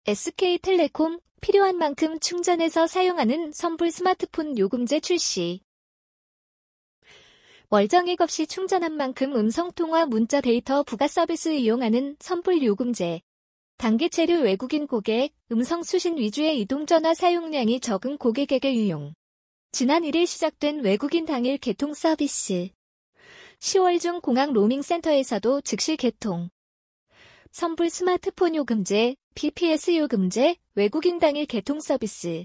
SK텔레콤 필요한 만큼 충전해서 사용하는 선불 스마트폰 요금제 출시. 월정액 없이 충전한 만큼 음성통화 문자 데이터 부가 서비스 이용하는 선불 요금제. 단기 체류 외국인 고객, 음성 수신 위주의 이동전화 사용량이 적은 고객에게 유용. 지난 1일 시작된 외국인 당일 개통 서비스. 10월 중 공항 로밍센터에서도 즉시 개통. 선불 스마트폰 요금제, PPS 요금제, 외국인 당일 개통 서비스.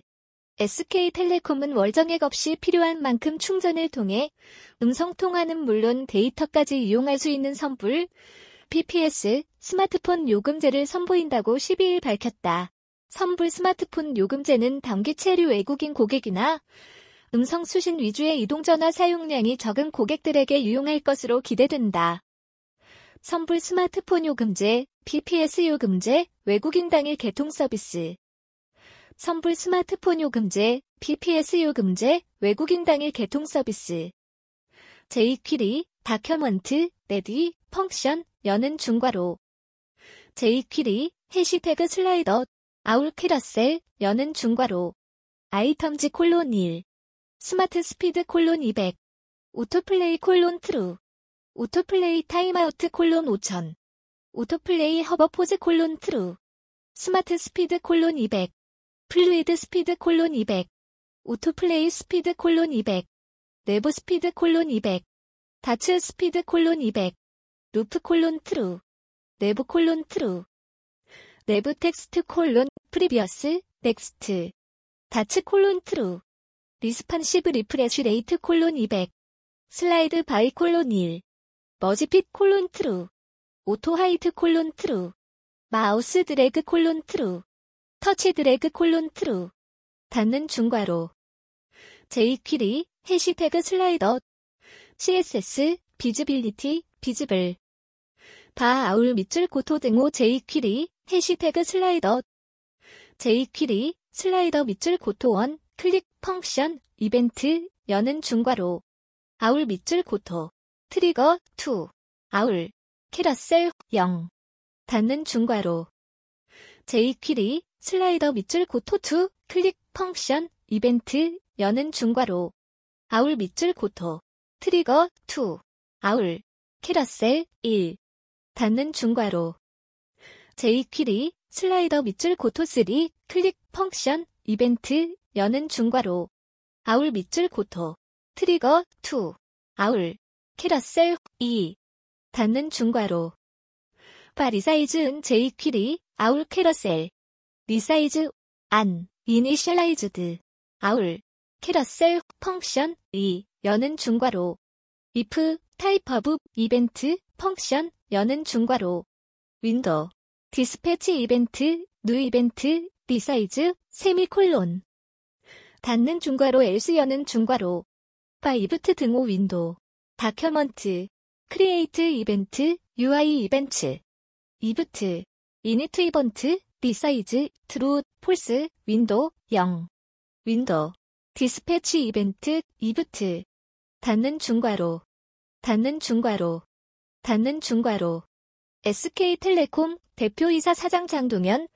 SK텔레콤은 월정액 없이 필요한 만큼 충전을 통해 음성통화는 물론 데이터까지 이용할 수 있는 선불, PPS, 스마트폰 요금제를 선보인다고 12일 밝혔다. 선불 스마트폰 요금제는 단기 체류 외국인 고객이나 음성 수신 위주의 이동전화 사용량이 적은 고객들에게 유용할 것으로 기대된다. 선불 스마트폰 요금제, PPS 요금제, 외국인 당일 개통 서비스. 선불 스마트폰 요금제, PPS 요금제, 외국인 당일 개통 서비스. jQuery, 다큐먼트, 레디, 펑션, 여는 중괄호. jQuery, 해시태그 슬라이더, 아울 캐러셀, 여는 중괄호. 아이텀즈 콜론 1. 스마트 스피드 콜론 200. 오토플레이 콜론 트루. 오토플레이 타임아우트 콜론 5000. 오토플레이 허버포즈 콜론 트루. 스마트 스피드 콜론 200. 플루이드 스피드 콜론 200. 오토플레이 스피드 콜론 200. 내부 스피드 콜론 200. 다츠 스피드 콜론 200. 루프 콜론 트루. 내부 콜론 트루. 내부 텍스트 콜론 프리비어스 넥스트. 다츠 콜론 트루. 리스판시브 리프레쉬 레이트 콜론 200. 슬라이드 바이 콜론 1. 머지핏 콜론 트루. 오토 하이트 콜론 트루. 마우스 드래그 콜론 트루. 터치 드래그 콜론 트루. 닫는 중괄호. jQuery, 해시태그 슬라이더. CSS, 비즈빌리티, 비즈블. 바 아울 밑줄 고토 등호 jQuery, 해시태그 슬라이더. jQuery, 슬라이더 밑줄 고토 1, 클릭 펑션, 이벤트, 여는 중괄호. 아울 밑줄 고토. 트리거 2. 아울. 캐러셀 0. 닫는 중괄호. jQuery, 슬라이더 밑줄 고토 2, 클릭 펑션, 이벤트, 여는 중괄호. 아울 밑줄 고토. 트리거 2. 아울. 캐러셀 1. 닫는 중괄호. jQuery, 슬라이더 밑줄 고토 3, 클릭 펑션, 이벤트, 여는 중괄호. 아울 밑줄 고토. 트리거 2. 아울. 캐러셀 2. 닫는 중괄호. 바 리사이즈 은 jQuery, 아울 캐러셀. 리사이즈 안 이니셜라이즈드. 아울. 캐러셀 펑션 2. 여는 중괄호. if 타입 오브 이벤트 펑션 여는 중괄호. 윈도우. 디스패치 이벤트 뉴 이벤트 리사이즈 세미콜론. 닫는 중괄호 else 여는 중괄호. 파이브트 등호 윈도우. 다큐먼트. 크리에이트 이벤트 UI 이벤트. 이브트. 이니트 이번트 리사이즈 트루 폴스 윈도우 0. 윈도우. 디스패치 이벤트 이브트. 닫는 중괄호. 닫는 중괄호. 닫는 중괄호. SK텔레콤 대표이사 사장 장동현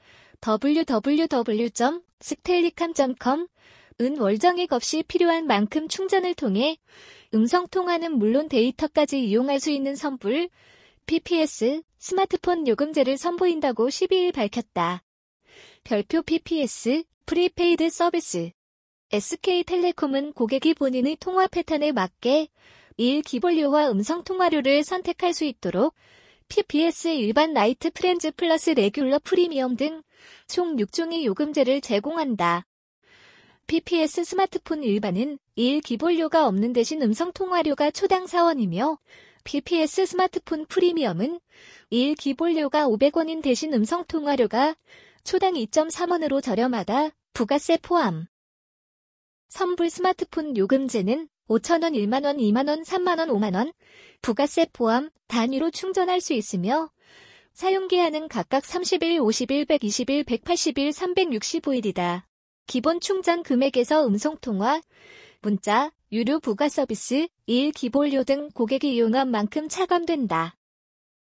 www.stellicom.com 은 월정액 없이 필요한 만큼 충전을 통해 음성통화는 물론 데이터까지 이용할 수 있는 선불, PPS, 스마트폰 요금제를 선보인다고 12일 밝혔다. 별표 PPS, 프리페이드 서비스. SK텔레콤은 고객이 본인의 통화 패턴에 맞게 일기본료와 음성통화료를 선택할 수 있도록 PPS 일반 라이트 프렌즈 플러스 레귤러 프리미엄 등 총 6종의 요금제를 제공한다. PPS 스마트폰 일반은 일기본료가 없는 대신 음성통화료가 초당 4원이며 PPS 스마트폰 프리미엄은 일기본료가 500원인 대신 음성통화료가 초당 2.3원으로 저렴하다. 부가세 포함. 선불 스마트폰 요금제는 5,000원, 1만원, 2만원, 3만원, 5만원, 부가세 포함 단위로 충전할 수 있으며 사용기한은 각각 30일, 50일, 120일, 180일, 365일이다. 기본 충전 금액에서 음성통화, 문자, 유료 부가 서비스, 일기본료 등 고객이 이용한 만큼 차감된다.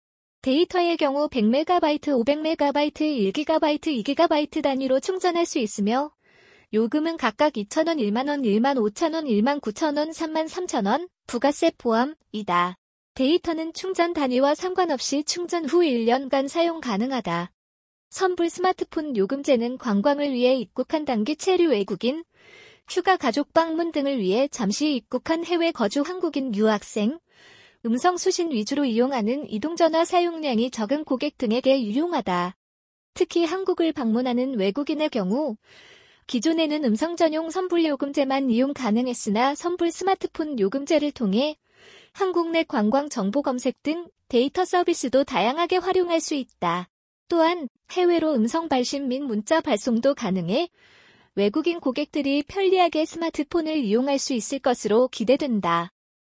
데이터의 경우 100MB, 500MB, 1GB, 2GB 단위로 충전할 수 있으며 요금은 각각 2,000원, 10,000원, 15,000원, 19,000원, 33,000원, 부가세 포함이다. 데이터는 충전 단위와 상관없이 충전 후 1년간 사용 가능하다. 선불 스마트폰 요금제는 관광을 위해 입국한 단기 체류 외국인, 휴가 가족 방문 등을 위해 잠시 입국한 해외 거주 한국인 유학생, 음성 수신 위주로 이용하는 이동전화 사용량이 적은 고객 등에게 유용하다. 특히 한국을 방문하는 외국인의 경우 기존에는 음성 전용 선불 요금제만 이용 가능했으나 선불 스마트폰 요금제를 통해 한국 내 관광 정보 검색 등 데이터 서비스도 다양하게 활용할 수 있다. 또한 해외로 음성 발신 및 문자 발송도 가능해 외국인 고객들이 편리하게 스마트폰을 이용할 수 있을 것으로 기대된다.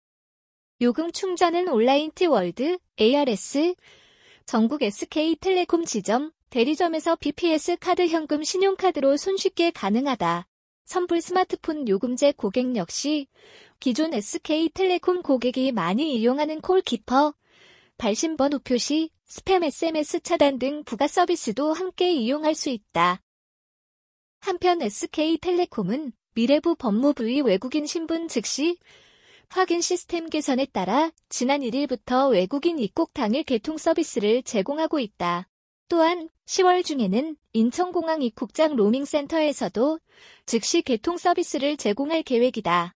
요금 충전은 온라인 T월드, ARS, 전국 SK텔레콤 지점, 대리점에서 BPS 카드 현금 신용카드로 손쉽게 가능하다. 선불 스마트폰 요금제 고객 역시 기존 SK텔레콤 고객이 많이 이용하는 콜키퍼, 발신번호 표시, 스팸 SMS 차단 등 부가 서비스도 함께 이용할 수 있다. 한편 SK텔레콤은 미래부 법무부의 외국인 신분 즉시 확인 시스템 개선에 따라 지난 1일부터 외국인 입국 당일 개통 서비스를 제공하고 있다. 또한 10월 중에는 인천공항 입국장 로밍센터에서도 즉시 개통 서비스를 제공할 계획이다.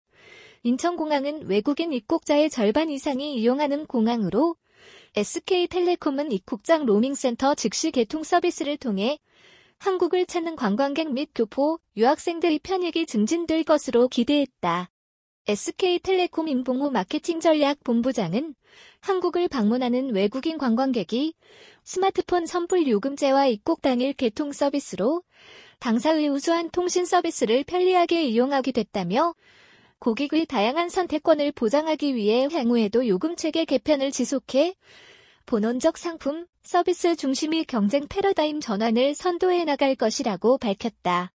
인천공항은 외국인 입국자의 절반 이상이 이용하는 공항으로 SK텔레콤은 입국장 로밍센터 즉시 개통 서비스를 통해 한국을 찾는 관광객 및 교포, 유학생들의 편익이 증진될 것으로 기대했다. SK텔레콤 임봉우 마케팅 전략 본부장은 한국을 방문하는 외국인 관광객이 스마트폰 선불 요금제와 입국 당일 개통 서비스로 당사의 우수한 통신 서비스를 편리하게 이용하게 됐다며 고객의 다양한 선택권을 보장하기 위해 향후에도 요금 체계 개편을 지속해 본원적 상품, 서비스 중심의 경쟁 패러다임 전환을 선도해 나갈 것이라고 밝혔다.